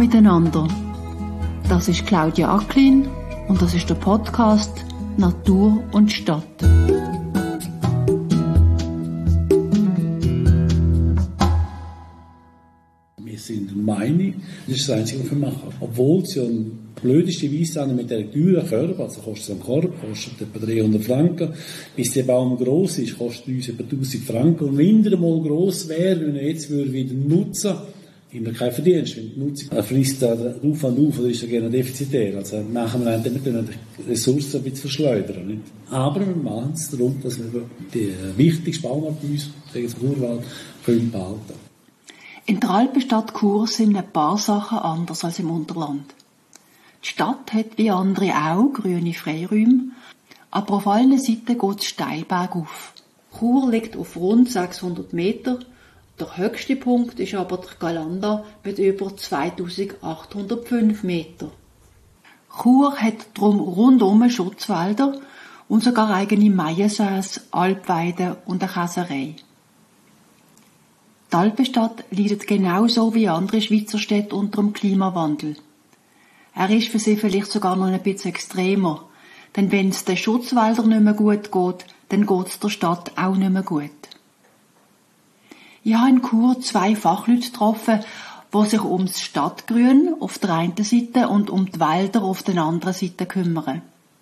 miteinander. Das ist Claudia Acklin und das ist der Podcast Natur und Stadt. Wir sind der Meinung, das ist das Einzige, was wir machen. Obwohl es ja blödeste Weise mit der teuren Körper, also kostet ein Korb, kostet etwa 300 Franken, bis der Baum gross ist, kostet uns etwa 1000 Franken. Und wenn er mal gross wäre, wenn er jetzt wieder nutzen würde, haben wir keinen Verdienst. Wenn die Nutzung frisst da auf und auf, oder ist er gerne defizitär. Also machen wir dann die Ressourcen ein bisschen verschleudern. Nicht? Aber wir machen es darum, dass wir die wichtigste Baumart bei uns, sagen wir Urwald, behalten können. In der Alpenstadt Chur sind ein paar Sachen anders als im Unterland. Die Stadt hat wie andere auch grüne Freiräume, aber auf allen Seiten geht es steil bergauf. Chur liegt auf rund 600 Meter. Der höchste Punkt ist aber der Galanda mit über 2805 Meter. Chur hat darum rundum Schutzwälder und sogar eigene Maiensäße, Alpweiden und eine Käserei. Die Alpenstadt leidet genauso wie andere Schweizer Städte unter dem Klimawandel. Er ist für sie vielleicht sogar noch ein bisschen extremer, denn wenn es den Schutzwäldern nicht mehr gut geht, dann geht es der Stadt auch nicht mehr gut. Ich habe in Chur 2 Fachleute getroffen, die sich ums Stadtgrün auf der einen Seite und um die Wälder auf der anderen Seite kümmern.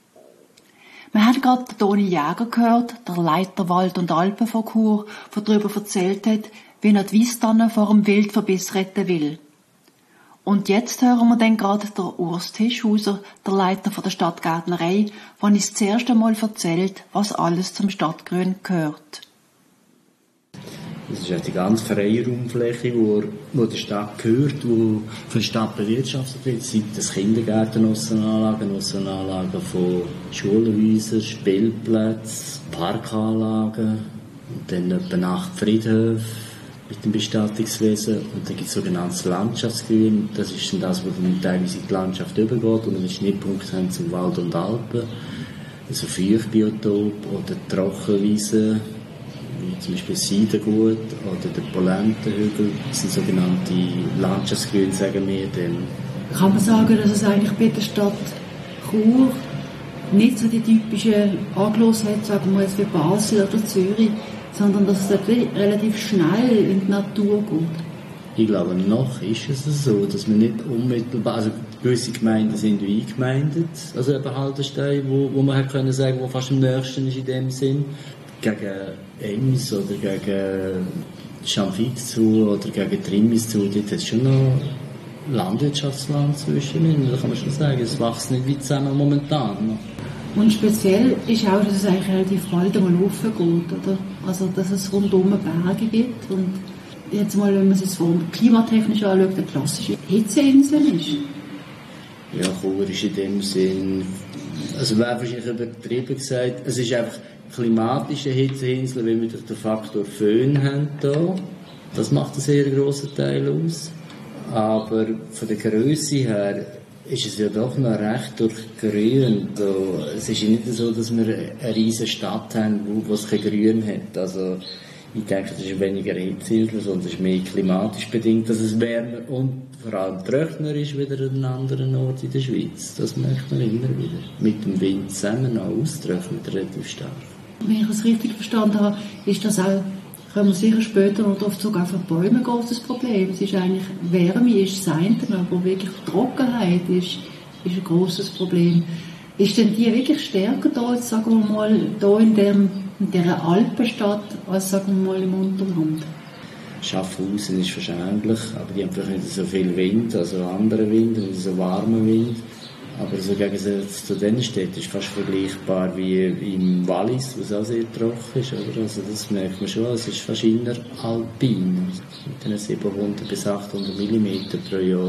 Man hat gerade Toni Jäger gehört, der Leiter Wald und Alpen von Chur, der darüber erzählt hat, wie er die Weisstannen vor dem Wildverbiss retten will. Und jetzt hören wir dann gerade der Urs Tischhauser, der Leiter von der Stadtgärtnerei, der uns das erste Mal erzählt, was alles zum Stadtgrün gehört. Das ist ja die ganze Freiraumfläche, die der Stadt gehört, die von der Stadt bewirtschaftet wird. Sei das Kindergärten, Aussenanlagen von Schulhäusern, Spielplätzen, Parkanlagen und dann etwa 8 Friedhöfe mit dem Bestattungswesen. Und dann gibt es sogenanntes Landschaftsgrün. Das ist dann das, was dann teilweise in die Landschaft übergeht und einen Schnittpunkt haben zum Wald und Alpen. Also Feuchtbiotop oder Trockenwiesen, wie zum Beispiel Seidengut oder der Polentenhügel. Das sind sogenannte Landschaftsgrün, sagen wir dem. Kann man sagen, dass es eigentlich bei der Stadt Chur nicht so die typische Angeschlossenheit, sagen wir jetzt wie Basel oder Zürich, sondern dass es dort relativ schnell in die Natur geht? Ich glaube, noch ist es so, dass man nicht unmittelbar, also gewisse Gemeinden sind wie eingemeindet, also eben Haltestellen, wo man hat können sagen, wo fast am nächsten ist in dem Sinn. Gegen Ems oder gegen Schamfix zu oder gegen Trimmis zu, dort hat es schon noch Landwirtschaftsland zwischen ihnen, da kann man schon sagen, es wächst nicht wie zusammen momentan. Und speziell ist auch, dass es eigentlich relativ bald einmal raufgeht, oder? Also, dass es rundum Berge gibt und jetzt mal, wenn man es von klimatechnisch anschaut, eine klassische Hitzeinsel ist. Ja, Chur ist in dem Sinn, also wäre wahrscheinlich übertrieben gesagt, es ist einfach klimatische Hitzeinsel, weil wir durch den Faktor Föhn haben hier. Das macht einen sehr grossen Teil aus. Aber von der Grösse her ist es ja doch noch recht durchgrün. Also, es ist ja nicht so, dass wir eine riesige Stadt haben, wo es kein Grün hat. Also, ich denke, das ist weniger Hitzeinsel, sondern es ist mehr klimatisch bedingt, dass es wärmer und vor allem trockener ist wieder an einem anderen Ort in der Schweiz. Das merkt man immer wieder. Mit dem Wind zusammen auch austrocknet relativ stark. Wenn ich es richtig verstanden habe, ist das auch, können wir sicher später noch darauf zurück, auch für Bäume ein großes Problem. Es ist eigentlich, Wärme ist das eine, aber wirklich Trockenheit ist ein großes Problem. Ist denn die wirklich stärker da, jetzt, sagen wir mal, da in dieser Alpenstadt, als, sagen wir mal, im Unterland? Schaffhausen ist wahrscheinlich, aber die haben vielleicht nicht so viel Wind, also anderen Wind, nicht so warmen Wind. Aber so gegen zu den Städten ist fast vergleichbar wie im Wallis, was auch sehr trocken ist. Oder? Also das merkt man schon, es ist fast inneralpin. Mit den 700 bis 800 mm pro Jahr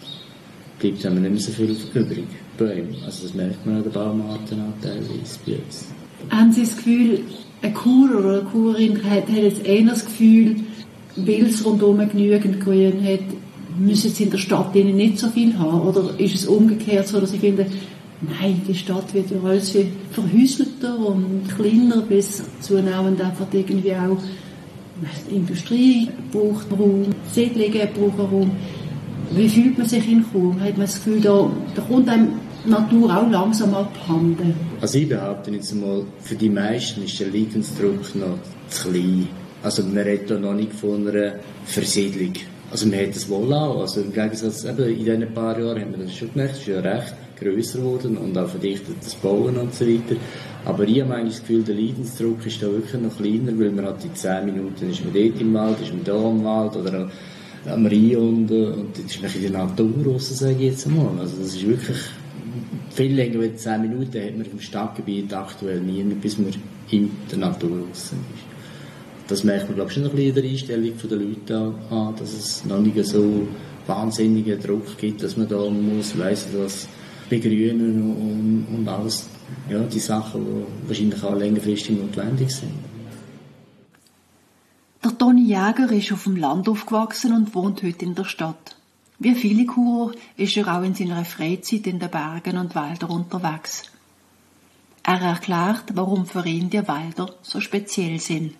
bleibt einem nicht mehr so viel übrig. Bäume. Also das merkt man an den Baumarten auch teilweise bei uns. Haben Sie das Gefühl, ein Churer oder eine Churerin hat jetzt eher das Gefühl, weil es rundum genügend Grün hat, müssen sie in der Stadt nicht so viel haben? Oder ist es umgekehrt so, dass sie finden, nein, die Stadt wird ja alles viel verhäuselter und kleiner, bis zunehmend einfach irgendwie auch die Industrie braucht Raum, Siedlungen brauchen Raum. Wie fühlt man sich in Chur? Hat man das Gefühl, da kommt einem die Natur auch langsam abhanden? Also ich behaupte jetzt einmal, für die meisten ist der Leidensdruck noch zu klein. Also man redet da noch nicht von einer Versiedlung. Also man hat das wohl auch. Also im Gegensatz eben in diesen paar Jahren haben wir das schon gemerkt, es ist ja recht grösser geworden und auch verdichtet das Bauen und so weiter. Aber ich habe eigentlich das Gefühl, der Leidensdruck ist da wirklich noch kleiner, weil man hat die 10 Minuten ist man dort im Wald, ist man da im Wald oder am Rhein und jetzt ist man in der Natur raus, sage ich jetzt einmal. Also das ist wirklich viel länger als 10 Minuten hat man im Stadtgebiet aktuell nie, bis man in der Natur raus ist. Das merkt man, glaube ich, schon ein bisschen in der Einstellung der Leute an, dass es noch nicht so wahnsinnigen Druck gibt, dass man da muss, weiss was begrünen und alles, ja, die Sachen, die wahrscheinlich auch längerfristig notwendig sind. Der Toni Jäger ist auf dem Land aufgewachsen und wohnt heute in der Stadt. Wie viele Churer ist er auch in seiner Freizeit in den Bergen und Wäldern unterwegs. Er erklärt, warum für ihn die Wälder so speziell sind.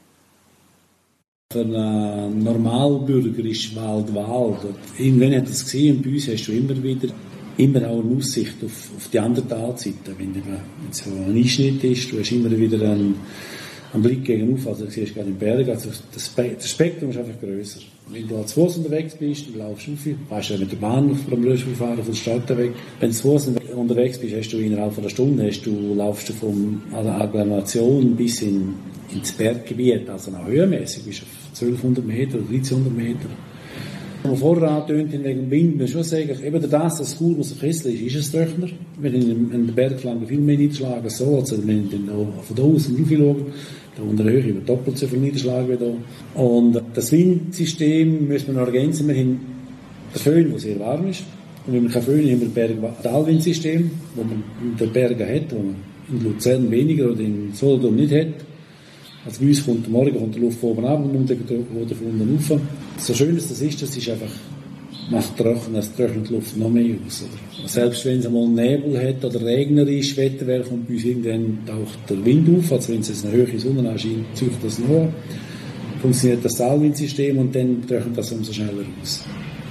Für einen Normalbürger ist Wald Wald. Irgendwann hat er es gesehen und bei uns hast du immer auch eine Aussicht auf die andere Talseite. Wenn so ein Einschnitt ist, du hast immer wieder einen Blick gegenüber. Also du siehst gerade im Berg, also das Spektrum ist einfach grösser. Wenn du zu Fuß unterwegs bist, dann laufst du viel. Weißt du, mit der Bahn vom Löschfahren von der Stadt weg. Wenn du zu Fuß unterwegs bist, hast du innerhalb von einer Stunde, laufst du von der Agglomeration bis ins Berggebiet, also auch höhenmäßig, bist du auf 1200 Meter oder 1300 Meter. Wenn man vorher angetönt wegen dem Wind, muss ich schon sagen, eben das, dass Chur aus der Kessel ist es trockener. Wenn in den Bergflanken viel mehr Niederschlag als so, also wenn du von da aus schauen, da unter der Höhe über doppelt so viel Niederschlag wie da. Und das Windsystem müssen wir noch ergänzen. Wir haben den Föhn, der sehr warm ist. Und wenn wir keinen Föhn haben, wir ein Talwindsystem, das man in den Bergen hat, das man in Luzern weniger oder in Solothurn nicht hat. Also bei uns kommt der Morgen die Luft von oben ab und oder von unten rauf. So schön das ist einfach, macht es trocknet die Luft noch mehr aus. Oder? Selbst wenn es einmal Nebel hat oder regnerisch Wetter kommt bei uns irgendwann taucht der Wind auf, also wenn es eine höhere Sonne anscheint, zieht das noch. Funktioniert das Talwindsystem und dann trocknet das umso schneller aus.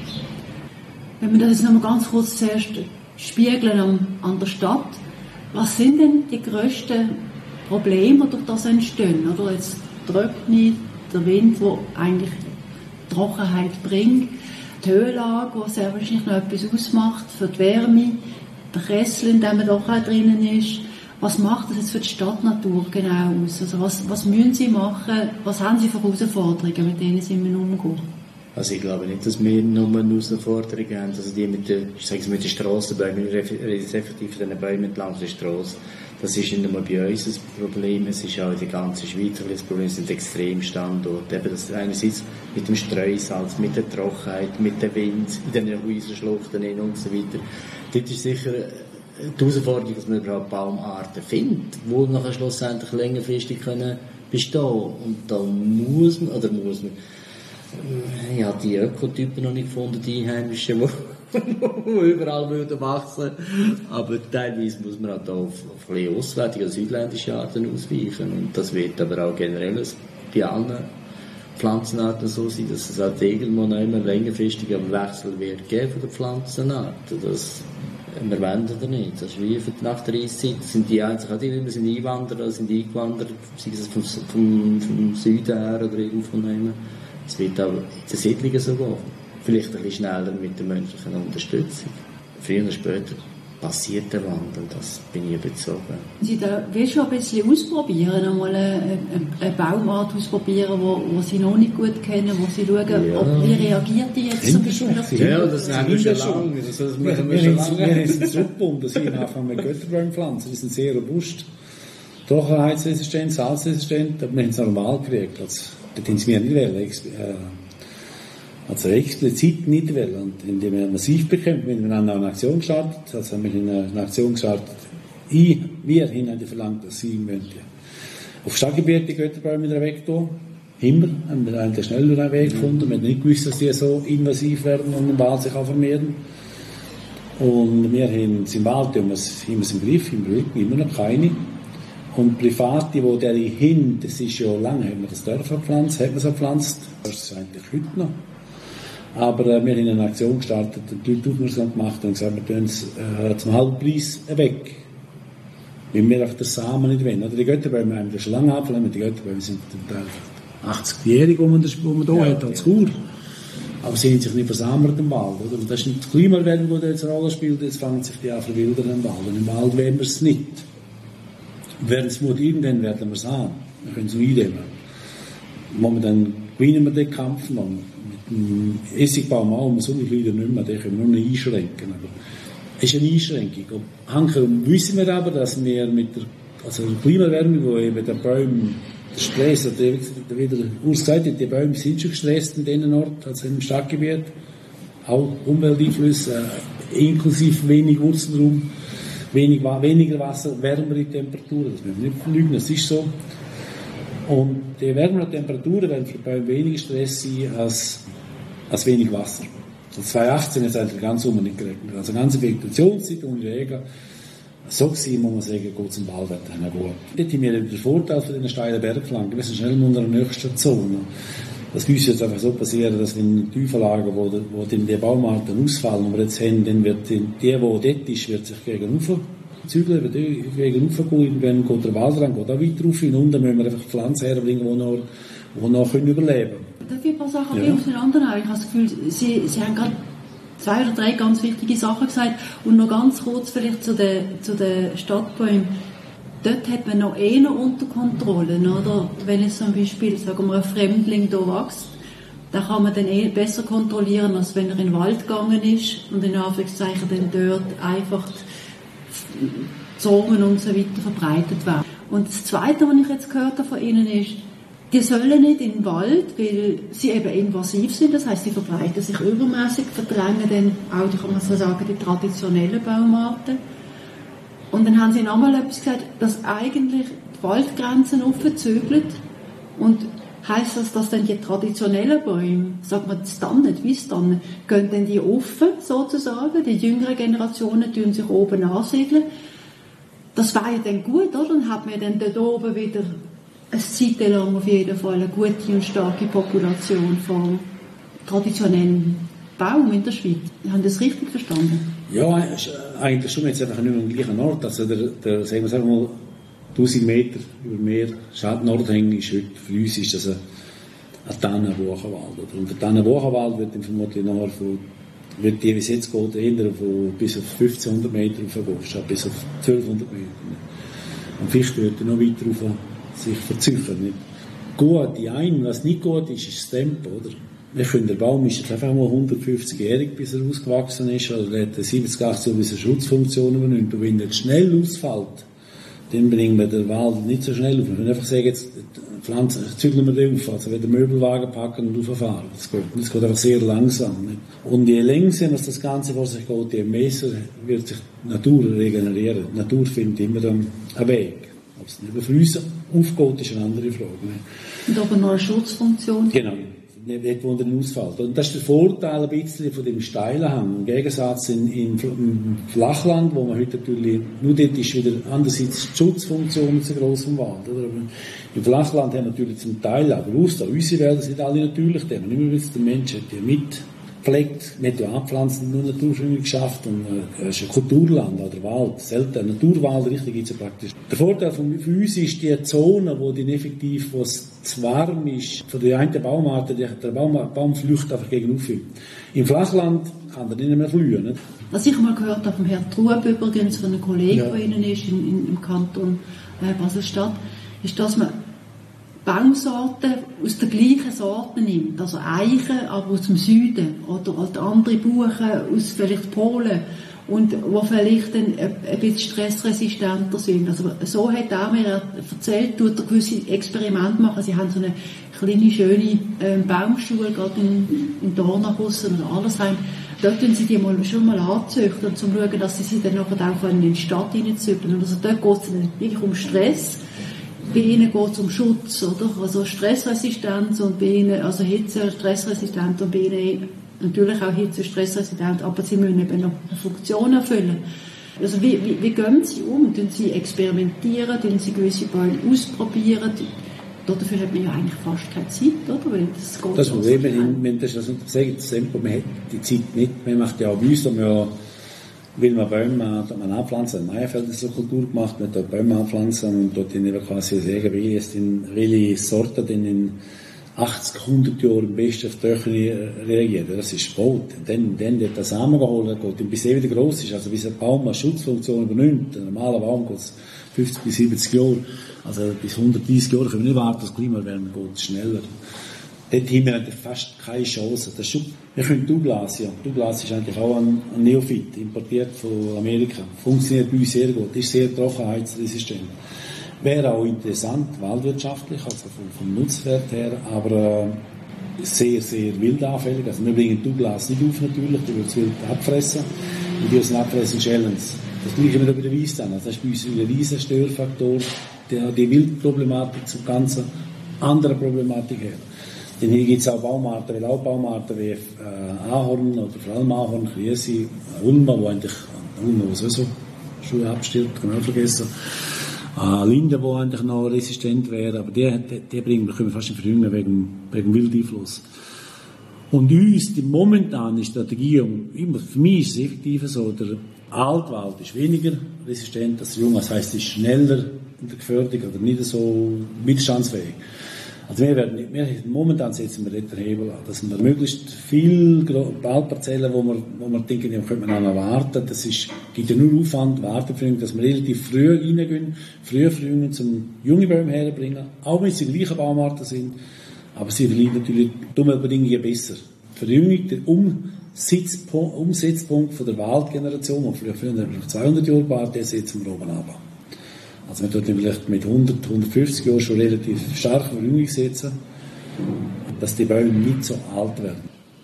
Wenn wir das jetzt noch mal ganz kurz zuerst spiegeln an der Stadt, was sind denn die grössten Probleme, die durch das entstehen? Oder jetzt die Trocknung, der Wind, der eigentlich Trockenheit bringt, die Höhenlage, die sehr wahrscheinlich noch etwas ausmacht für die Wärme, der Kessel, in dem man doch auch drinnen ist. Was macht das jetzt für die Stadtnatur genau aus? Also was müssen Sie machen? Was haben Sie für Herausforderungen, mit denen Sie umgehen? Also ich glaube nicht, dass wir nur eine Herausforderung haben, also die mit den Strassenbäumen, wir reden effektiv von den Bäumen entlang der Strasse. Das ist nicht nur bei uns ein Problem, es ist auch in der ganzen Schweiz ein Problem, es sind Extremstandorte. Eben das einerseits mit dem Streusalz, mit der Trockenheit, mit dem Wind, in den Häuserschluchten und so weiter. Dort ist sicher die Herausforderung, dass man überhaupt Baumarten findet, die nachher schlussendlich längerfristig können bestehen. Und da muss man, ich habe die Ökotypen noch nicht gefunden, die einheimischen, die überall würden wachsen. Aber teilweise muss man halt auch auf ein bisschen auswärtige, südländische Arten ausweichen. Und das wird aber auch generell bei allen Pflanzenarten so sein, dass es halt irgendwann immer längerfristig einen Wechsel wird geben von der Pflanzenarten. Das wir wollen oder nicht. Das ist wie nach der Eiszeit. Sind die einzigen, wir sind Einwanderer, sind eingewandert, sei es vom Süden her oder irgendwo nehmen. Es wird auch in den Siedlungen so gehen. Vielleicht ein bisschen schneller mit der menschlichen Unterstützung. Früher oder später passiert der Wandel, das bin ich überzeugt. Sie da schon ein bisschen ausprobieren, einmal eine Baumart ausprobieren, wo Sie noch nicht gut kennen, wo Sie schauen, wie reagiert die jetzt zum Beispiel auf die Ja, das haben wir schon lange. Wir haben es zurückgebunden, Sie haben mit Götterbäumen pflanzen, die sind sehr robust. Trockenheitsresistent, salzresistent, aber wir haben es normal gekriegt. Das haben sie mir nicht wollen, also explizit nicht wollen. Und indem wir massiv bekämpft, wenn wir eine Aktion gestartet, also haben wir eine Aktion gestartet, wir haben verlangt, dass sie auf Stadtgebiet die Götterbäume wieder wegtun. Haben wir einen schnelleren Weg gefunden. Wir haben nicht gewusst, dass die so invasiv werden und im Wald sich auch vermehren. Und wir haben es im Wald, haben wir es im Griff, im Rücken, immer noch keine. Und Private, die der hin, das ist ja lange, haben wir das Dorf gepflanzt, haben wir es gepflanzt. Das ist eigentlich heute noch. Aber wir haben eine Aktion gestartet und die Leute aufmerksam gemacht und gesagt, wir tun es zum halben Preis weg. Weil wir einfach den Samen nicht wollen. Oder die Götterbäume haben wir schon lange abgelehnt, die Götterbäume sind zum Teil 80-jährig, die man hier hat als Kur. Aber sie haben sich nicht versammelt im Wald. Oder? Und das ist nicht die Klimaerwärmung, die jetzt eine Rolle spielt, jetzt fangen sich die an verwildern im Wald. Und im Wald wollen wir es nicht. Werden es Mut irgendwann werden wir es haben. Wir können es noch eindämmen. Momentan gewinnen wir den Kampf noch. Mit dem Essigbaum auch, so viele Leute nicht mehr, den können wir nur noch einschränken. Aber es ist eine Einschränkung. Hanke wissen wir aber, dass wir mit der Klimaerwärmung, wo eben der Baum der Stress, wie der Urs gesagt hat, die Bäume sind schon gestresst in diesem Ort, also im Stadtgebiet. Auch Umwelteinflüsse, inklusive wenig Wurzelraum, weniger Wasser, wärmere Temperaturen. Das müssen wir nicht verleugnen, das ist so. Und die wärmeren Temperaturen werden für die Bäume weniger Stress sein als wenig Wasser. Also 2018 ist eigentlich ganz nicht geregnet. Also eine ganze Vegetationszeit ohne Regen. So gesehen muss man sagen, geht es im Wald gehen. Dort haben wir den Vorteil von diesen steilen Bergflanken. Wir sind schnell in unserer nächsten Zone. Das muss jetzt einfach so passieren, dass wenn Tieferlagen, wo die Baumarten ausfallen, die wir jetzt haben, dann wird der dort ist, wird sich gegen rauf zügeln, wird gegen rauf gehen. Irgendwann geht der Wald ran, geht auch weiter rauf. Und unten müssen wir einfach Pflanzen herbringen, die noch überleben können. Darf ich ein paar Sachen auseinander? Ich habe das Gefühl, Sie haben gerade 2 oder 3 ganz wichtige Sachen gesagt. Und noch ganz kurz vielleicht zu den Stadtbäumen. Dort hat man noch eher unter Kontrolle, oder? Wenn jetzt zum Beispiel, sagen wir, ein Fremdling hier wächst, dann kann man dann besser kontrollieren, als wenn er in den Wald gegangen ist und in Anführungszeichen dann dort einfach Zonen und so weiter verbreitet werden. Und das Zweite, was ich jetzt gehört habe von Ihnen ist, die sollen nicht in den Wald, weil sie eben invasiv sind, das heisst, sie verbreiten sich übermäßig, verdrängen dann auch, kann man so sagen, die traditionellen Baumarten. Und dann haben sie nochmal etwas gesagt, dass eigentlich die Waldgrenzen aufzügeln. Und heisst das, dass dann die traditionellen Bäume, sagt man die Tannen, die Weisstannen, gehen dann die offen sozusagen, die jüngeren Generationen tun sich oben ansiedeln. Das wäre ja dann gut, oder? Dann hat man dann dort oben wieder eine Zeit lang auf jeden Fall eine gute und starke Population von traditionellen Baum in der Schweiz. Haben Sie das richtig verstanden? Ja, eigentlich schon jetzt einfach nicht mehr am gleichen Ort. Also der sagen wir mal, 1000 Meter über Meer, Nordhängen ist heute, für uns ist das ein Tannenbuchenwald. Und der Tannenbuchenwald wird dann vermutlich nachher wird die, wie es jetzt geht, eher bis auf 1500 Meter raufgehen, statt bis auf 1200 Meter. Und Fichte wird dann noch weiter rauf sich verzögern. Gut, was nicht gut ist, ist das Tempo, oder? Ich finde, der Baum ist jetzt einfach mal 150-jährig, bis er ausgewachsen ist, oder er hat 70, 80 bis er Schutzfunktion übernimmt. Und wenn er schnell ausfällt, dann bringen wir den Wald nicht so schnell auf. Wir können einfach sagen, jetzt zügeln wir den auf, also den Möbelwagen packen und rauffahren. Das geht einfach sehr langsam. Nicht? Und je länger das Ganze vor sich geht, je mehr wird sich die Natur regenerieren. Die Natur findet immer einen Weg. Ob es nicht für uns aufgeht, ist eine andere Frage. Nicht? Und aber noch eine Schutzfunktion? Genau. Nicht, wo dann ausfällt. Und das ist der Vorteil ein bisschen von dem steilen Hang. Im Gegensatz im Flachland, wo man heute natürlich, nur dort ist wieder andererseits die Schutzfunktion zu gross im Wald. Oder? Im Flachland haben wir natürlich zum Teil, aber unsere Wälder sind alle natürlich da. Nicht mehr der Mensch hat die mitgepflegt, man hat ja Anpflanzen nur naturschön geschafft und es ist ein Kulturland, oder Wald, selten. Naturwald, richtig, gibt es ja praktisch. Der Vorteil für uns ist die Zone, wo die effektiv, wo es zu warm ist, von der einen Baumart, der Baum flüchtet einfach gegenüber. Im Flachland kann er nicht mehr flühen. Nicht? Was ich mal gehört habe vom Herrn Trub übrigens, von einem Kollegen, der Ihnen ist, im Kanton Basel-Stadt, ist, dass man Baumsorten aus der gleichen Sorte nimmt. Also Eichen, aber aus dem Süden. Oder andere Buchen aus vielleicht Polen. Und die vielleicht dann ein bisschen stressresistenter sind. Also so hat er mir erzählt, tut er gewisse Experimente machen. Sie haben so eine kleine, schöne Baumschule, gerade in Dornachausen oder Allersheim. Dort tun sie die schon mal anzüchten, um zu schauen, dass sie dann nachher auch in die Stadt hineinzügeln. Also dort geht es dann wirklich um Stress. Bei ihnen geht es um Schutz, oder? Also Stressresistenz und bei ihnen, also Hitze, stressresistent und bei ihnen natürlich auch Hitze, stressresistent, aber sie müssen eben noch eine Funktion erfüllen. Also wie gehen Sie um? Tun Sie experimentieren? Tun Sie gewisse Bäume ausprobieren? Dafür hat man ja eigentlich fast keine Zeit, oder? Weil das geht das Problem, wenn das Tempo, man hat die Zeit nicht. Man macht ja auch bei uns, will man Bäume anpflanzen, in Meierfeld ist so Kultur gemacht, man dort Bäume anpflanzen und dort dann eben quasi sagen, welche Sorten denn in 80, 100 Jahren am besten auf die Töchter reagieren. Das ist Sport. Dann wird der Samen geholt, geht, bis er wieder gross ist. Also bis ein Baum eine Schutzfunktion übernimmt, ein normaler Baum geht es 50 bis 70 Jahre. Also bis 130 Jahre können wir nicht warten, das Klimawärme geht schneller. Dort haben wir eigentlich fast keine Chance. Wir können Douglas, ja. Douglas ist eigentlich auch ein Neophyt, importiert von Amerika. Funktioniert bei uns sehr gut, ist sehr trockenheitsresistent. Wäre auch interessant, waldwirtschaftlich, also vom Nutzwert her, aber sehr, sehr wildanfällig. Also wir bringen Douglas nicht auf natürlich, die wird es wild abfressen. Und die aus dem Abfressen schälen es. Das gleiche mit der Weissein. Also das ist bei uns ein riesen Störfaktor, der die Wildproblematik zum ganzen anderen Problematik her. Denn hier gibt es auch Baumarten, wie Ahorn oder vor allem Ahorn, Kriesi, Ulma, wo sowieso schon abstirbt, kann man auch vergessen. Linde, die eigentlich noch resistent wäre, aber die können wir fast nicht verjüngen wegen Wildeinfluss. Und uns, die momentane Strategie, für mich ist es effektiv so, der Altwald ist weniger resistent als der Junge, das heisst, es ist schneller in der Gefährdung oder nicht so widerstandsfähig. Also momentan setzen wir dort den Hebel an, dass wir möglichst viele Waldparzellen, wo wir denken, ja, könnte man auch noch warten, gibt ja nur Aufwand, Wartefrühung, dass wir relativ früh reingehen, früh zum junge Bäume herbringen, auch wenn sie die gleichen Baumarten sind, aber sie verlieren natürlich dumme Bedingungen besser. Verjüngung, der Umsetzpunkt von der Waldgeneration, die früher noch 200 Jahre war, der setzen wir oben ab. Also wir tun vielleicht mit 100, 150 Jahren schon relativ stark Verjüngung setzen, dass die Bäume nicht so alt werden.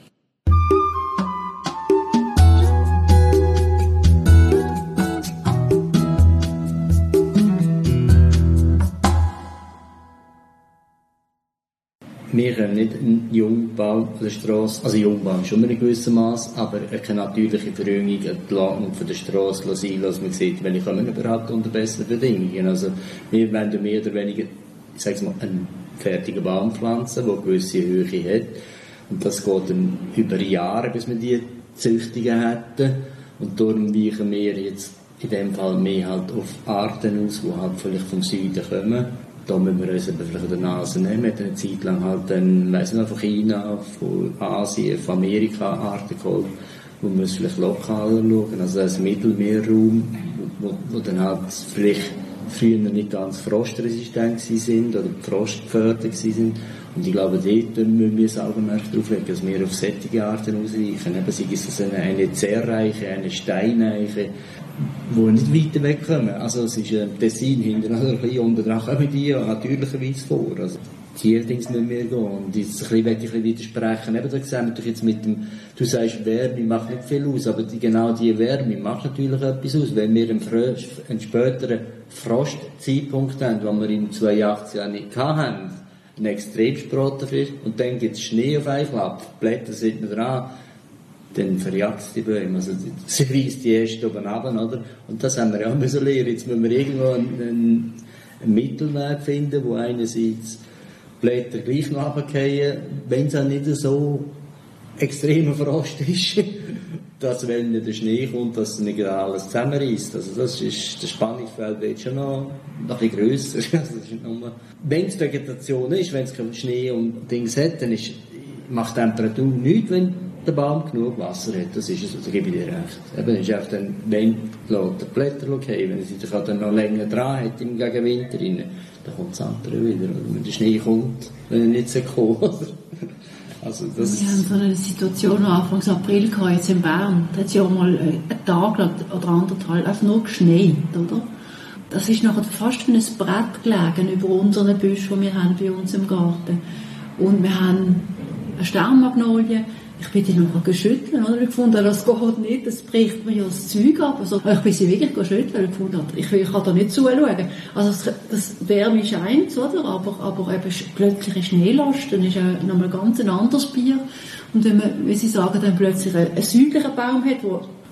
Wir können nicht einen Jungbaum von der Strasse, also Jungbaum schon in einem gewissen Maß, aber eine natürliche Verjüngung, eine Planung von der Strasse sein, dass man sieht, welche kommen überhaupt unter besseren Bedingungen. Also wir wollen mehr oder weniger, ich sage mal, einen fertigen Baum pflanzen, der eine gewisse Höhe hat. Und das geht dann über Jahre, bis wir die Züchtungen hätten. Und darum weichen wir jetzt in dem Fall mehr halt auf Arten aus, die halt vielleicht vom Süden kommen. Da müssen wir uns vielleicht an der Nase nehmen. Wir haben eine Zeit lang halt dann, weiss nicht, von China, von Asien, von Amerika Arten geholt, wo wir es vielleicht lokaler schauen. Also das Mittelmeerraum, wo dann halt vielleicht früher nicht ganz frostresistent sind oder frostgefährdet sind. Und ich glaube, dort müssen wir das Augenmerk darauf legen, dass wir auf solche Arten ausweichen. Eben, sei es eine Zerreiche, eine Steineiche, die nicht weiter wegkommen. Also es ist ein Tessin hinten, also ein bisschen unten dran kommen die natürlicherweise vor. Also die Dings müssen wir gehen. Und jetzt möchte ich ein bisschen widersprechen. Eben, da sehen wir jetzt mit dem, du sagst, Wärme macht nicht viel aus, aber genau die Wärme macht natürlich etwas aus. Wenn wir einen späteren Frostzeitpunkt haben, den wir in 82 Jahren nicht hatten, ein Extremsprotter ist, und dann gibt es Schnee auf einen Klapp, die Blätter sind noch dran, dann verjagt es die Bäume. Also, sie reißt die erst oben runter, oder? Und das haben wir ja auch müssen lernen. Jetzt müssen wir irgendwo einen Mittelweg finden, wo einerseits Blätter gleich noch runterfallen, wenn es auch nicht so extremer Frost ist, dass wenn der Schnee kommt, dass nicht alles zusammenreißt. Also das ist, das Spannungsfeld wird schon noch ein bisschen grösser. Wenn es Vegetation ist, wenn es keinen Schnee und Dings hat, dann macht Temperatur nichts, wenn der Baum genug Wasser hat. Das ist es, da gebe ich dir recht. Eben, ist einfach dann, wenn die Blätter okay, wenn es sich dann noch länger dran hat, im Winter rein, dann kommt das andere wieder. Oder wenn der Schnee kommt, wenn er nicht so kommt. Also das wir haben so eine Situation Anfang April gehabt, jetzt in Bern. Da hat es ja auch mal einen Tag oder anderthalb einfach nur geschneit, oder? Das ist nachher fast wie ein Brett gelegen über unseren Büschen, die wir haben bei uns im Garten. Und wir haben eine Sternmagnolie. Ich bin die noch geschüttelt, oder? Ich fand, das geht nicht, das bricht mir ja das Zeug ab. Also, ich bin sie wirklich geschüttelt, ich fand, ich kann da nicht zuschauen. Also, das Wärme scheint, oder? Aber eben plötzlich eine Schneelast, dann ist ja nochmal ganz ein anderes Bier. Und wenn man, wie Sie sagen, dann plötzlich einen südlichen Baum hat, der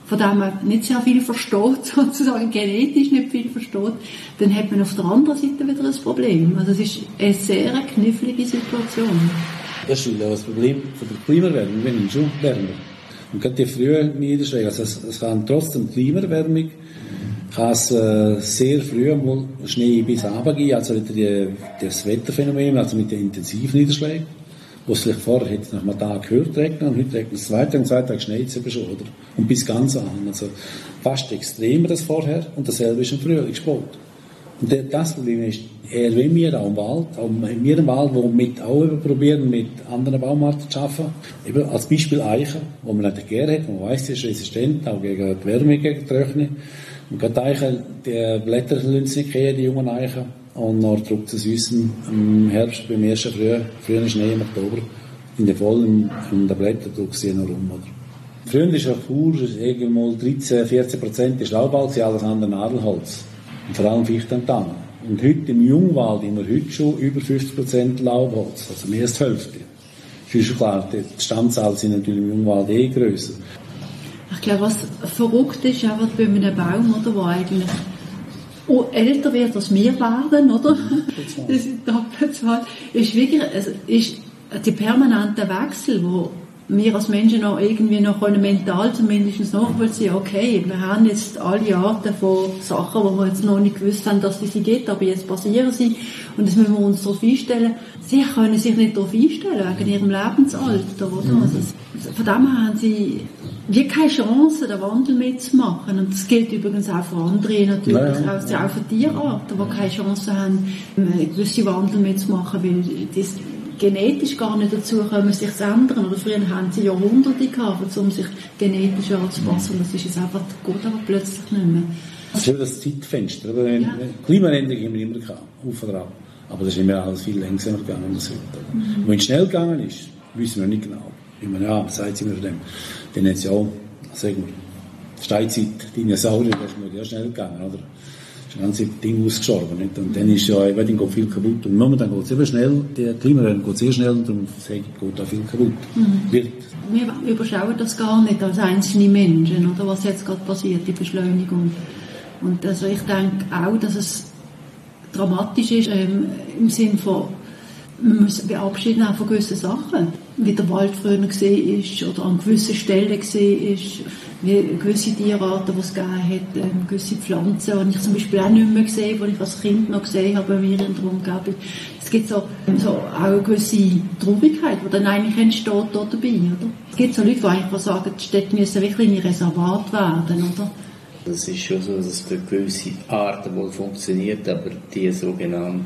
von dem man nicht sehr viel versteht, sozusagen genetisch nicht viel versteht, dann hat man auf der anderen Seite wieder ein Problem. Also es ist eine sehr knifflige Situation. Das ist das Problem von der Klimaerwärmung, wenn schon wärmer. Und gerade die frühen Niederschläge, also es kann trotzdem Klimaerwärmung, kann es sehr früh mal Schnee bis runtergehen, also wieder das Wetterphänomen, also mit den intensiven Niederschlägen, wo es vielleicht vorher hätte nach einem Tag gehört regnen, und heute regnet es 2 Tage, 2 Tage schneit es eben schon, oder? Und bis ganz an, also fast extremer als vorher, und dasselbe ist im Frühlingssport. Und das Problem ist, eher wenn wir auch im Wald, wo wir auch eben probieren, mit anderen Baumarten zu arbeiten, eben als Beispiel Eichen, wo man nicht gerne hat, man weiss, die ist resistent, auch gegen die Wärme, gegen die Trockenheit. Und gerade die Eichen, die Blätter lassen sich nicht gehen, die jungen Eichen, und dann drückt es uns im Herbst, beim ersten frühen Schnee im Oktober, in den vollen der Blätter drückt sie noch rum, oder? Früher war ja Chur mal 13-14% ist Laubwald, alles andere Nadelholz. Und vor allem Fichte und Tannen. Und heute im Jungwald haben wir heute schon über 50% Laubholz, also mehr als die Hälfte. Das ist schon klar, die Stammzahlen sind natürlich im Jungwald grösser. Ich glaube, was verrückt ist, einfach bei einem Baum, oder, der eigentlich älter wird, als wir werden, oder? Das ist wirklich, es ist die permanente Wechsel, wo wir als Menschen noch irgendwie noch mental zumindest nachvollziehen, okay, wir haben jetzt alle Arten von Sachen, wo wir jetzt noch nicht gewusst haben, dass sie gibt, aber jetzt passieren sie, und das müssen wir uns darauf einstellen. Sie können sich nicht darauf einstellen, wegen ihrem Lebensalter, oder? Also, von dem her haben sie wie keine Chance, den Wandel mitzumachen, und das gilt übrigens auch für andere, natürlich, auch für Tierarten, die keine Chance haben, gewisse Wandel mitzumachen, weil das genetisch gar nicht dazu kommen, sich zu ändern. Oder früher haben sie Jahrhunderte gehabt, um sich genetisch anzupassen. Das ist jetzt einfach gut, aber plötzlich nicht mehr. Das ist eben das Zeitfenster. Klimaänderung haben wir immer gehabt, auf oder ab. Aber das ist immer alles viel langsamer gegangen als heute. Und wenn es schnell gegangen ist, wissen wir nicht genau. Ich meine, ja, was sagt sie mir von dem? Dann hat es ja auch, sagen wir, Steinzeit, Dinosaurier, das ist mir ja schnell gegangen, oder? Das ganze Ding ausgestorben. Nicht? Und dann ist ja, dann geht viel kaputt. Und momentan geht es eben schnell, der Klimaerwärmung geht sehr schnell, und darum geht da viel kaputt. Wir überschauen das gar nicht als einzelne Menschen, oder, was jetzt gerade passiert, die Beschleunigung. Und also ich denke auch, dass es dramatisch ist, im Sinne von, man muss beabschieden auch von gewissen Sachen, wie der Wald früher gesehen ist, oder an gewissen Stellen gesehen ist, wie gewisse Tierarten, die es gegeben hat, gewisse Pflanzen, die ich zum Beispiel auch nicht mehr gesehen habe, die ich als Kind noch gesehen habe bei mir in der Umgebung. Es gibt so auch eine gewisse Traurigkeit, die dann eigentlich entsteht da dabei, oder? Es gibt so Leute, die eigentlich sagen, die Städte müssen wirklich in Reservat werden, oder? Das ist schon so, dass es für gewisse Arten wohl funktioniert, aber die sogenannten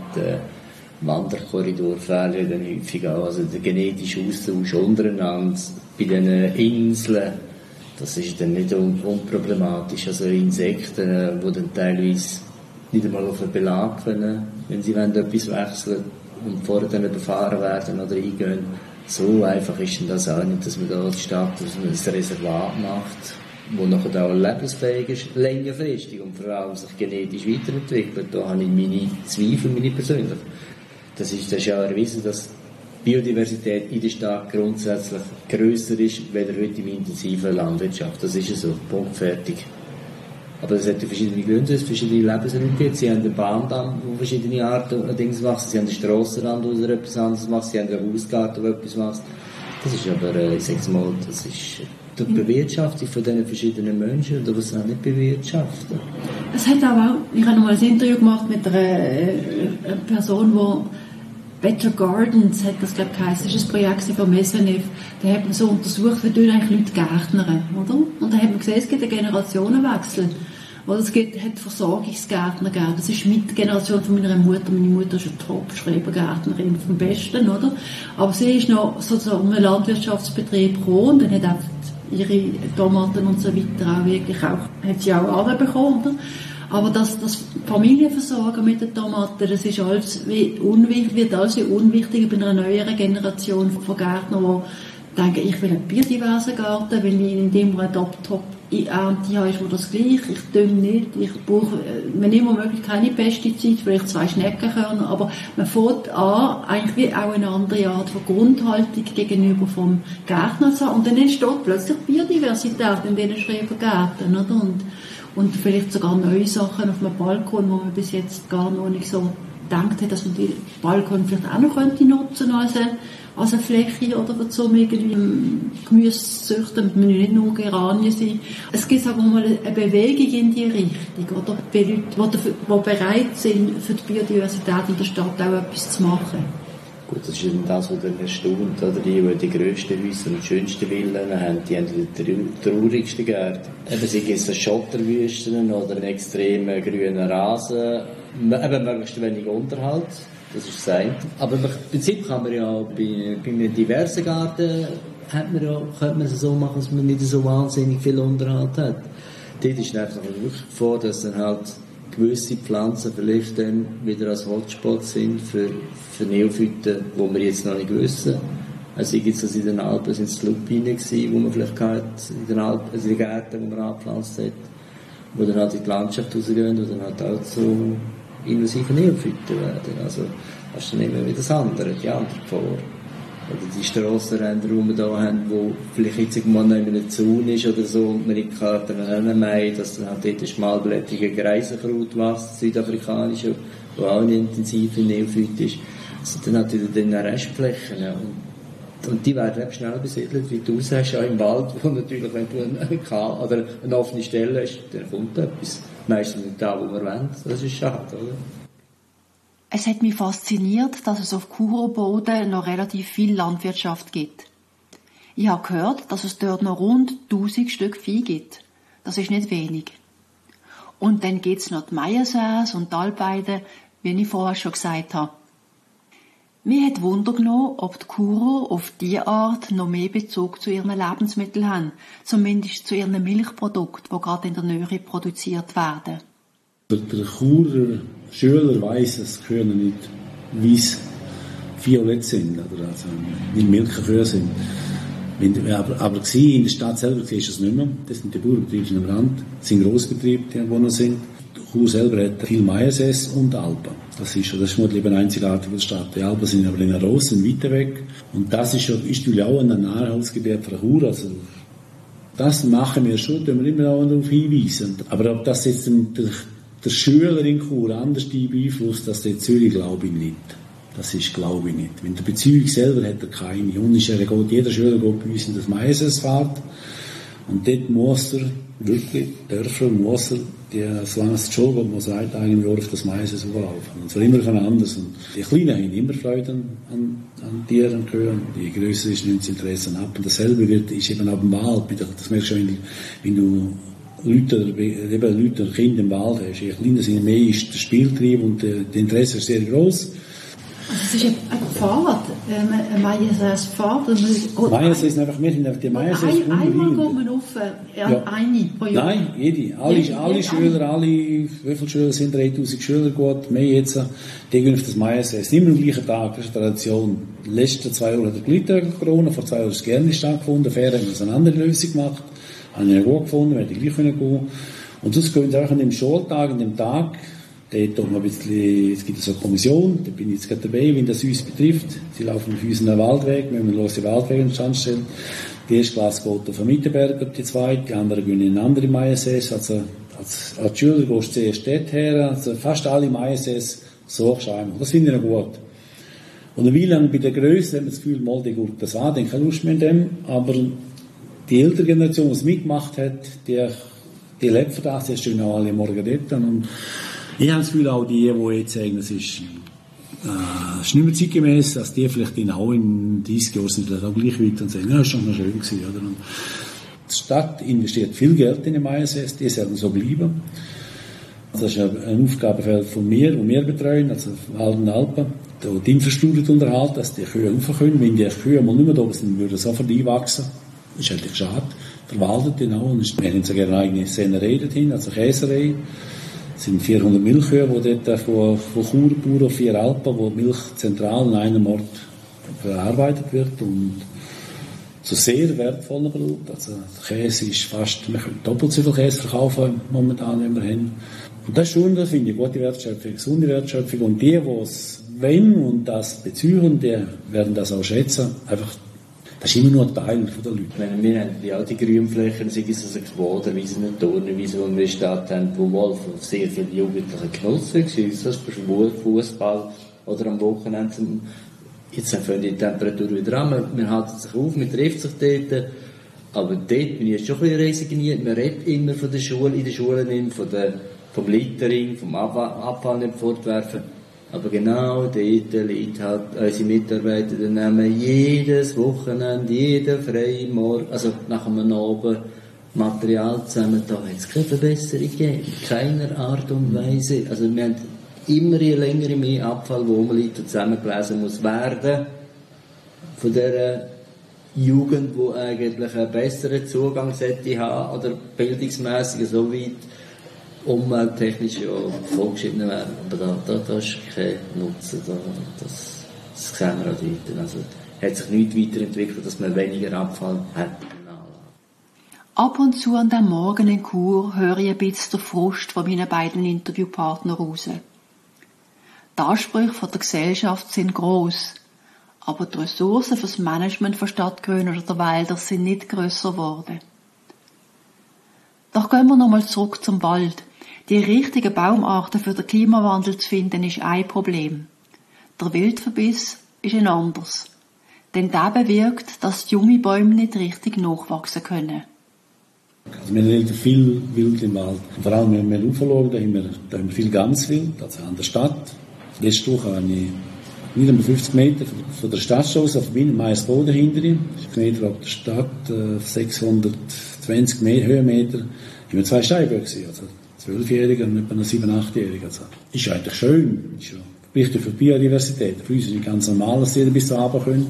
Wanderkorridore fehlen dann häufig auch. Also der genetische Austausch untereinander bei den Inseln, das ist dann nicht unproblematisch. Also Insekten, die dann teilweise nicht einmal auf den Belag können, wenn sie etwas wechseln und vorher dann überfahren werden oder eingehen. So einfach ist das auch nicht, dass man da die Stadt ein Reservat macht, wo nachher auch lebensfähig ist, längerfristig und vor allem sich genetisch weiterentwickelt. Da habe ich meine Zweifel, meine persönlichen. Das ist ja erwiesen, dass die Biodiversität in der Stadt grundsätzlich grösser ist, als heute in intensiver Landwirtschaft. Das ist ja so, Punkt, fertig. Aber es hat verschiedene Gründe, es verschiedene Lebensräume gibt. Sie haben einen Bahndamm, wo verschiedene Arten Dings wachsen. Sie haben einen Strassenrand, wo etwas anderes macht. Sie haben einen Hausgarten, wo etwas wächst. Das ist aber, ich sag's mal, das ist die Bewirtschaftung von diesen verschiedenen Menschen, oder was auch nicht bewirtschaften. Es hat auch, ich habe noch mal ein Interview gemacht mit einer Person, die Better Gardens hat das, glaube ich, geheißen. Das ist ein Projekt vom SNF. Da hat man so untersucht, wie tun eigentlich Leute gärtnern, oder? Und da hat man gesehen, es gibt einen Generationenwechsel. Oder es hat Versorgungsgärtner gegeben. Das ist mit der Generation von meiner Mutter. Meine Mutter ist eine Top-Schrebergärtnerin vom Besten, oder? Aber sie ist noch sozusagen einen Landwirtschaftsbetrieb gekommen und dann hat auch ihre Tomaten und so weiter auch wirklich auch, hat sie auch anbekommen, oder? Aber das Familienversorgen mit den Tomaten, das ist alles wird alles wie unwichtiger bei einer neueren Generation von Gärtnern, die denken, ich will einen biodiversen Garten, weil ich in dem eine Top-Ernte habe, ist mir das gleich, ich dünge nicht, ich brauche, wenn immer möglich, keine Pestizide, vielleicht 2 Schneckenkörner, aber man fängt an, eigentlich wie auch eine andere Art von Grundhaltung gegenüber vom Gärtner zu haben, und dann entsteht plötzlich Biodiversität. Biodiversität in diesen Schrebergärten, oder? Und vielleicht sogar neue Sachen auf dem Balkon, wo man bis jetzt gar noch nicht so gedacht hat, dass man die Balkon vielleicht auch noch könnte nutzen als eine Fläche oder so, irgendwie Gemüse züchten, man nicht nur Geranien sein. Es gibt, sagen wir mal, eine Bewegung in die Richtung, oder? Bei Leuten, die bereit sind, für die Biodiversität in der Stadt auch etwas zu machen. Gut, das ist eben das, was dann erstaunt, oder? Die grössten Häuser und schönsten Villen haben, die haben die traurigsten Gärten. Eben, sei es Schotterwüsten oder einen extremen grünen Rasen, eben möglichst wenig Unterhalt, das ist das eine. Aber im Prinzip kann man ja bei einem diversen Garten, könnte man es so machen, dass man nicht so wahnsinnig viel Unterhalt hat. Dort ist einfach wirklich vor, dass dann halt gewisse Pflanzen vielleicht dann wieder als Hotspot sind für Neophyten, wo wir jetzt noch nicht wissen. Also gibt es in den Alpen sind es Lupinen gewesen, wo man vielleicht in den Alpen, also in den Gärten, die man angepflanzt hat, wo dann halt in die Landschaft rausgehen und dann halt auch so invasive Neophyten werden. Also das ist dann immer wieder das andere, die andere Gefahr. Oder die Strassenränder, die wir hier haben, wo vielleicht jetzt irgendwann noch in einem Zaun ist oder so und man nicht daran meint, dass dann halt dort ein schmalblättriger Greisenkraut wächst, südafrikanischer, wo auch nicht intensiv in Neophyt ist. Das sind dann halt wieder dann Restflächen. Ja. Und die werden eben schnell besiedelt, wie du sagst, auch im Wald, wo natürlich, wenn du oder eine offene Stelle hast, dann kommt etwas. Meistens nicht da, wo man wollen. Das ist schade, oder? Es hat mich fasziniert, dass es auf Churer-Boden noch relativ viel Landwirtschaft gibt. Ich habe gehört, dass es dort noch rund 1000 Stück Vieh gibt. Das ist nicht wenig. Und dann gibt es noch die Meiersäs und die Albeide, wie ich vorher schon gesagt habe. Mir hat Wunder genommen, ob die Churer auf diese Art noch mehr Bezug zu ihren Lebensmitteln haben, zumindest zu ihren Milchprodukten, die gerade in der Nähe produziert werden. Der Churer Schüler weiss, dass die Kühe nicht weiß-violett sind, oder also nicht Milchkühe sind. Aber in der Stadt selber siehst du es nicht mehr. Das sind die Bauernbetriebe am Rand, das sind Grossbetriebe, die noch sind. Die Chur selber hat viel Meiersäs und Alpen. Das ist vermutlich eben einzigartig in der Stadt. Die Alpen sind aber in der Ross, sind weiter weg. Und das ist natürlich auch ein Nahrungsgebiet für die Chur. Also, das machen wir schon, da wir immer auch darauf hinweisen. Aber ob das jetzt der Schüler in Chur anders beeinflusst als der Zürich, glaube ich nicht. Das ist, glaube ich, nicht. Wenn der Beziehung selber hat er keine. Und jeder Schüler geht bei uns in das Meiersäsfahrt. Und dort muss er wirklich, solange es die Schule geht, muss er einmal im Jahr auf das Meiersäs laufen. Und zwar immer von anders. Und die Kleinen haben immer Freude an Tieren und Kühen. Die Größere ist nicht das Interesse ab. Und dasselbe ist eben ab dem Wald. Das merkst du, wenn du Leute und Kinder im Wald hast. Je kleiner sind, mehr ist der Spieltrieb und das Interesse ist sehr gross. Also es ist ein Pfad, ein Meiersäs-Pfad. Meiersäs ist einfach, wir sind auf die Meiersäs einmal geht man auf, eine pro Jahr? Nein, jede. Alle Schüler, wie viele Schüler sind 3000 Schüler gut, mehr jetzt, die gehen auf das Meiersäs. Immer am gleichen Tag, das ist eine Tradition. Die letzten 2 Jahre hat der Glittag Corona, vor 2 Jahren ist es gerne stattgefunden, Ferien haben wir eine andere Lösung gemacht. Habe ich gut gefunden, werde ich gleich gehen. Und sonst gehen wir auch an dem Schultag, an dem Tag, dort noch ein bisschen, es gibt so eine Kommission, da bin ich jetzt gerade dabei, wenn das uns betrifft. Sie laufen auf unseren Waldweg, wir müssen den Waldweg in den Stand stellen. Die erste Klasse geht auf den Mittenberger, die zweite, die andere gehen in andere Meiersäs. Also, als Schüler gehst du zuerst dort her, also fast alle Meiersäs suchst du einmal. Das finde ich noch gut. Und wie lange bei der Größe hat man das Gefühl, mal, die geht das an, dann keine Lust mehr in dem, aber die ältere Generation, die es mitgemacht hat, die lebt für das, die stehen auch alle morgen dort. Und ich habe das Gefühl, auch die jetzt sagen, es ist nicht mehr zeitgemäß, dass die vielleicht auch in 30 Jahren sind vielleicht auch gleich weit und sagen, ja, das war schon noch schön gewesen, oder? Und die Stadt investiert viel Geld in die Meiersäs, die sollten so bleiben. Das ist ein Aufgabenfeld von mir, das wir betreuen, also Wald und Alpen, die Infrastruktur zu unterhalten, dass die Kühe rauf können. Wenn die Kühe mal nicht mehr da sind, würden sofort einwachsen. Das ist eigentlich schade. Verwaltet genau. Und wir haben sogar eine eigene Sennerei dorthin, also Käserei. Es sind 400 Milchkühe, die dort von Churbauern auf 4 Alpen, wo Milch zentral in einem Ort verarbeitet wird und zu sehr wertvollen Produkten. Also der Käse ist fast, wir können doppelt so viel Käse verkaufen momentan, wenn wir haben. Und das ist schon, das finde ich, gute Wertschöpfung, gesunde Wertschöpfung. Und die es wollen und das bezeugen, die werden das auch schätzen. Einfach Das ist immer nur ein Teil der Leute. Wir haben ja auch die Grünflächen, sei es also Quaderwiesen, Turnwiesen, die wir in der Stadt haben, wo wohl von sehr vielen Jugendlichen genutzt wird, sei es für Fußball oder am Wochenende. Jetzt fangen die Temperatur wieder an, man hält sich auf, man trifft sich dort. Aber dort bin ich jetzt schon ein bisschen resigniert. Man redet immer von der Schule, in der Schule nicht, vom Littering, vom Abfall nicht fortwerfen. Aber genau dort liegt halt unsere Mitarbeiter, die nehmen jedes Wochenende, jeden freien Morgen, also nach einem Abend, Material zusammen. Da hat es keine Verbesserung gegeben, in keiner Art und Weise. Also wir haben immer je länger mehr Abfall, der rumliegt und zusammengelesen muss werden von dieser Jugend, die eigentlich einen besseren Zugang sollte haben oder bildungsmässig so weit umwelttechnisch ja vorgeschritten werden. Aber da ist kein Nutzen. Das sehen wir auch dort. Also hat sich nichts weiterentwickelt, dass man weniger Abfall hat. Ab und zu an dem Morgen in Chur höre ich ein bisschen den Frust von meinen beiden Interviewpartnern raus. Die Ansprüche von der Gesellschaft sind gross, aber die Ressourcen für das Management von Stadtgrün oder der Wälder sind nicht grösser geworden. Doch gehen wir nochmal zurück zum Wald. Die richtigen Baumarten für den Klimawandel zu finden, ist ein Problem. Der Wildverbiss ist ein anderes. Denn der bewirkt, dass die jungen Bäume nicht richtig nachwachsen können. Also wir haben viel Wild im Wald. Vor allem, wenn wir raufschauen, da haben wir viel Ganzwild, also an der Stadt. Letzte Woche habe ich nicht einmal 50 Meter von der Stadtstrasse auf Wien, Meiersboden hinter ihm. 50 Meter ab der Stadt, 620 Höhenmeter. Ich war 2 Steinböcke, also 12-Jährige und etwa 7-8-Jährige. Also, ist eigentlich schön. Ist ja wichtig für die Biodiversität. Für uns ist es ganz normal, dass jeder bis da runter können.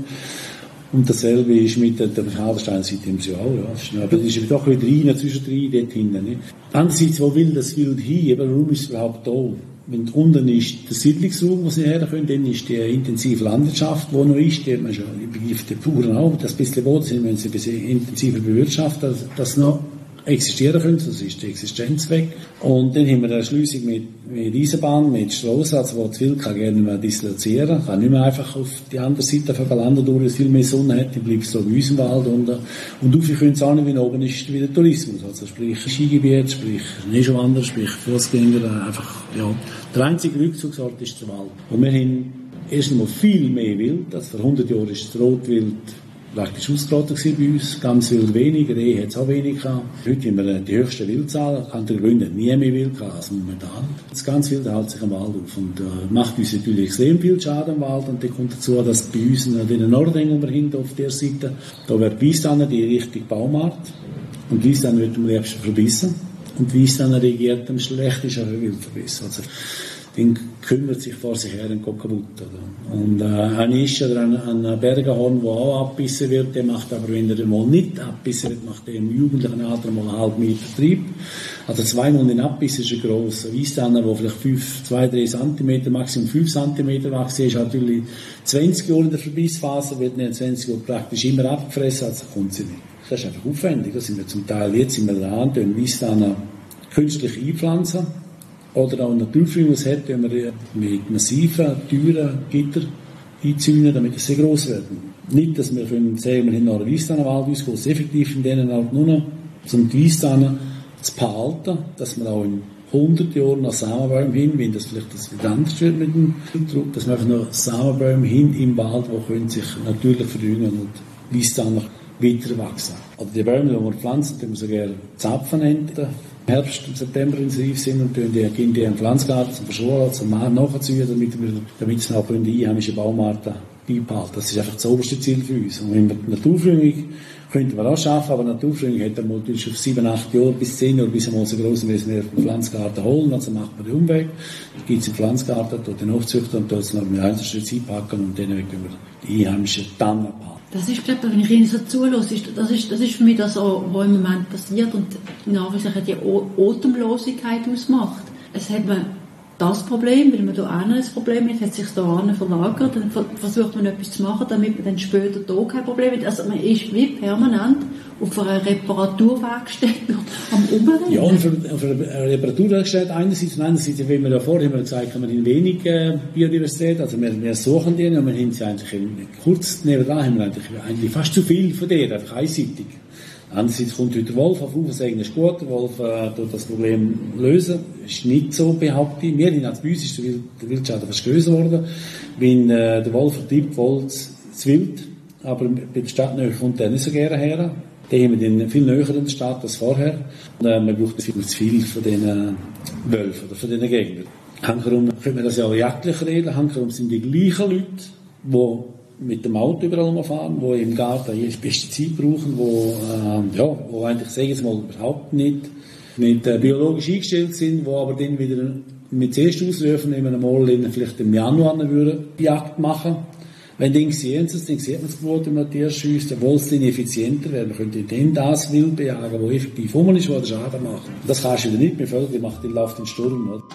Und dasselbe ist mit der Hadersteinseite im Jahr. Ja. Aber das ist doch wieder zwischendrin, dort hinten. Nicht? Andererseits, wo will das Wild hin? Warum ist es überhaupt da? Wenn unten ist der Siedlungsraum, wo sie her können, dann ist die intensive Landwirtschaft, die noch ist, die hat man schon, ich begreife die Bauern auch, das bisschen Boden sind, wenn sie ein bisschen intensiver bewirtschaften, das noch existieren können, sonst ist die Existenz weg. Und dann haben wir eine Schliessung mit Eisenbahn, mit Strasse, also wo das Wild kann gerne mehr dislozieren, kann nicht mehr einfach auf die andere Seite von der Lande durch, weil es viel mehr Sonne hat, dann bleibt es so wie uns im Wald und auf können es auch nicht, wie oben ist wieder Tourismus, also sprich Skigebiet, sprich Schneeschwander, sprich Fußgänger, einfach, ja. Der einzige Rückzugsort ist der Wald. Und wir haben erst einmal viel mehr Wild, also vor 100 Jahren ist das Rotwild praktisch ausgerottet bei uns, ganz viel weniger, Rehe hat es auch wenig gehabt. Heute haben wir die höchste Wildzahl, andere Gründe nie mehr Wild gehabt als momentan. Das ganz Wild hält sich am Wald auf und macht uns natürlich extrem viel Schaden am Wald und dann kommt dazu, dass bei uns in den Norden, wo wir hinten auf der Seite, da wird Weisstanne die richtige Baumart und Weisstanne wird am liebsten verbissen und Weisstanne regiert am schlechtesten Wildverbiss. Also, den kümmert sich vor sich her und geht kaputt. Oder? Und ein Isch oder ein Bergerhorn, der auch abbissen wird, der macht aber, wenn er mal nicht abbissen wird, macht er im jugendlichen Alter mal einen halben Meter Trieb. Also 2 Mal den Abbiss ist ein grosser Weisstanner, der vielleicht 2-3 cm, Maximum 5 cm wächst, ist natürlich 20 Jahre in der Verbissphase, wird nicht 20 Jahre praktisch immer abgefressen, also kommt sie nicht. Das ist einfach aufwendig. Da sind wir zum Teil jetzt in der Lande, den Weisstanner künstlich einpflanzen. Oder auch Naturfilm, was hat, wenn wir mit massiven, teuren Gitter einzäunen, damit es sehr gross wird. Nicht, dass wir sagen, wir haben noch einen Weisstannenwald, uns geht es effektiv in denen halt nur noch, um die Weisstannen zu behalten, dass wir auch in 100 Jahren noch Samenbäume hin, wenn das vielleicht das wieder anders wird mit dem Druck, dass wir einfach noch Samenbäume hin im Wald, die können sich natürlich verjüngen und Weisstannen weiter wachsen. Oder die Bäume, die wir pflanzen, die wir so gerne Zapfen nennen, im Herbst und September intensiv sind und gehen die im Pflanzgarten zum Verschoren, zum nachziehen, damit sie auch die einheimischen Baumarten beibehalten. Das ist einfach das oberste Ziel für uns. Und wenn wir Naturfrühling könnten wir auch schaffen, aber Naturfrühling hat man natürlich auf 7-8 Jahre bis 10 Jahre, bis einmal so groß ist, wie wir auf den Pflanzgarten holen. Also macht man den Umweg, geht es im Pflanzgarten, tut den Aufzüchter und tut es noch mit Einzelschritt einpacken und dann können wir die einheimischen Tannen abhalten. Das ist, glaube ich, wenn ich Ihnen so zulasse, das ist für mich das, was im Moment passiert und in Anführungszeichen die Atemlosigkeit ausmacht. Es hat man das Problem, weil man da auch ein Problem hat, hat sich da verlagert, dann versucht man etwas zu machen, damit man dann später da kein Problem hat. Also man ist wie permanent auf einer Reparaturwerkstatt am Umreden? Ja, und auf einer Reparaturwerkstatt einerseits, und andererseits, wie wir ja vorhin gesagt haben, wir in wenig Biodiversität, also wir suchen die, und wir haben sie eigentlich kurz nebenan, haben wir eigentlich fast zu viel von denen, einfach einseitig. Andererseits kommt heute der Wolf auf, sagen, das ist gut, der Wolf tut das Problem lösen. Ist nicht so, behaupte ich. Wir als bei uns ist der Wildschaden fast grösser geworden. Wenn der Wolf vertreibt, Wolf das Wild, aber bei der Stadtnähe kommt der nicht so gerne her. Die haben wir dann viel näher in der Stadt als vorher. Und man braucht viel zu viel von diesen Wölfen oder von diesen Gegnern. Hankerum könnte man das ja auch jagdlich reden. Hankerum sind die gleichen Leute, die mit dem Auto überall fahren, die im Garten jedes Pestizid brauchen, wo eigentlich, sagen wir mal, überhaupt nicht biologisch eingestellt sind, wo aber dann wieder mit zuerst ausrufen, wenn man mal vielleicht im Januar die Jagd machen. Wenn die sehen, dann sieht man das Gebot, wenn man Tier schiesst, obwohl es dann effizienter wäre. Man könnte dann das Wild bejagen, wo effektiv rum ist, wo der Schaden macht. Das kannst du wieder nicht mehr folgen, die läuft in Sturm. Oder?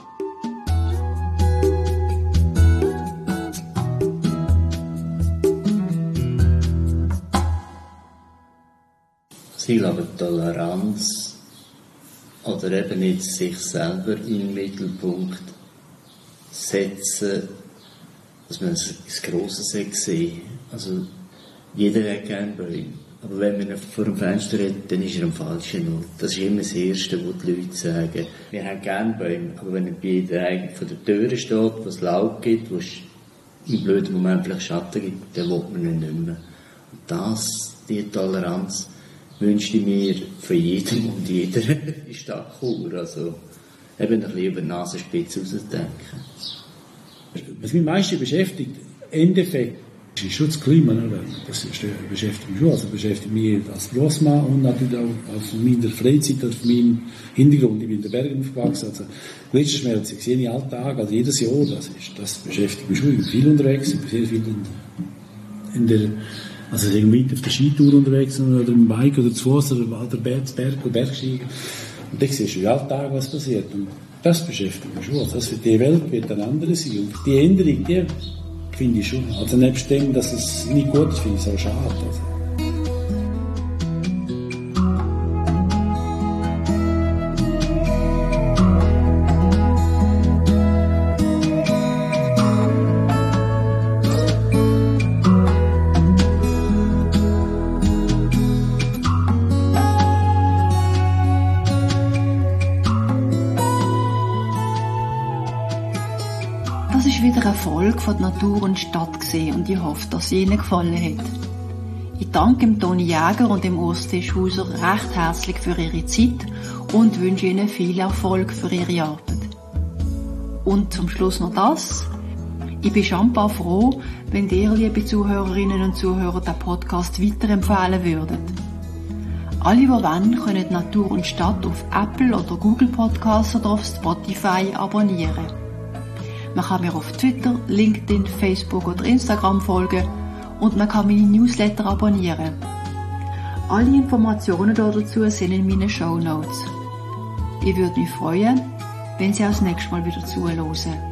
Ich glaube, Toleranz oder eben nicht sich selber in den Mittelpunkt setzen, dass man das Grosse sieht. Also, jeder hat gerne Bäume. Aber wenn man vor dem Fenster hat, dann ist er am falschen Ort. Das ist immer das Erste, was die Leute sagen. Wir haben gerne Bäume, aber wenn er bei der vor der Tür steht, wo es laut gibt, wo es im blöden Moment vielleicht Schatten gibt, dann will man ihn nicht mehr. Und die Toleranz, wünschte ich mir von jedem und jeder in Stadt Chur. Also, eben ein bisschen über die Nasenspitze rausdenken. Was mich am meisten beschäftigt, im Endeffekt, ist schon das Klima. Das beschäftigt mich schon. Also beschäftigt mich als Grossmann und natürlich auch auf meiner Freizeit, auf meinem Hintergrund. Ich bin in den Bergen aufgewachsen. Also, Gletscherschmelze, ich sehe ich jeden Tag, also jedes Jahr. Das beschäftigt mich schon. Ich bin viel unterwegs, ich bin sehr viel also irgendwie auf der Skitour unterwegs oder im Bike oder zu Fuß oder Bergsteigen. Und ich sehe schon jeden Tag, was passiert. Und das beschäftigt mich schon. Also das für die Welt wird eine andere sein. Und die Änderung, die finde ich schon. Also nebst dem, dass es nicht gut ist, finde ich es auch schade. Also. Das ist wieder ein Erfolg von Natur und Stadt gesehen und ich hoffe, dass es Ihnen gefallen hat. Ich danke dem Toni Jäger und dem Urs Teschhauser recht herzlich für ihre Zeit und wünsche Ihnen viel Erfolg für Ihre Arbeit. Und zum Schluss noch das. Ich bin schambar froh, wenn ihr, liebe Zuhörerinnen und Zuhörer, den Podcast weiterempfehlen würdet. Alle, die wollen, können Natur und Stadt auf Apple oder Google Podcasts oder auf Spotify abonnieren. Man kann mir auf Twitter, LinkedIn, Facebook oder Instagram folgen und man kann meine Newsletter abonnieren. Alle Informationen dazu sind in meinen Shownotes. Ich würde mich freuen, wenn Sie auch das nächste Mal wieder zuhören.